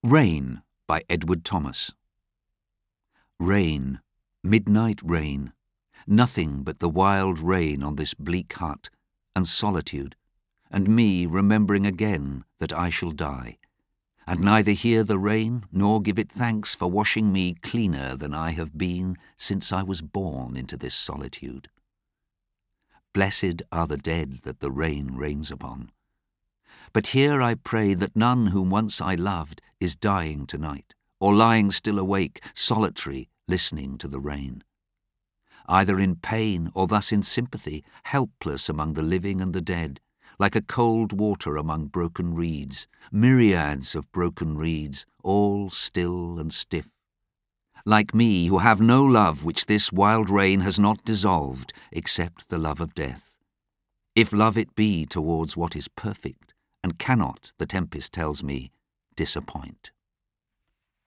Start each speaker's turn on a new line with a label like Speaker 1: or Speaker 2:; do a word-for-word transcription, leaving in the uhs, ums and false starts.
Speaker 1: Rain by Edward Thomas. Rain, midnight rain, nothing but the wild rain on this bleak hut, and solitude, and me remembering again that I shall die, and neither hear the rain nor give it thanks for washing me cleaner than I have been since I was born into this solitude. Blessed are the dead that the rain rains upon. But here I pray that none whom once I loved is dying tonight, or lying still awake, solitary, listening to the rain. Either in pain or thus in sympathy, helpless among the living and the dead, like a cold water among broken reeds, myriads of broken reeds, all still and stiff. Like me, who have no love which this wild rain has not dissolved, except the love of death. If love it be towards what is perfect, and cannot, the tempest tells me, disappoint.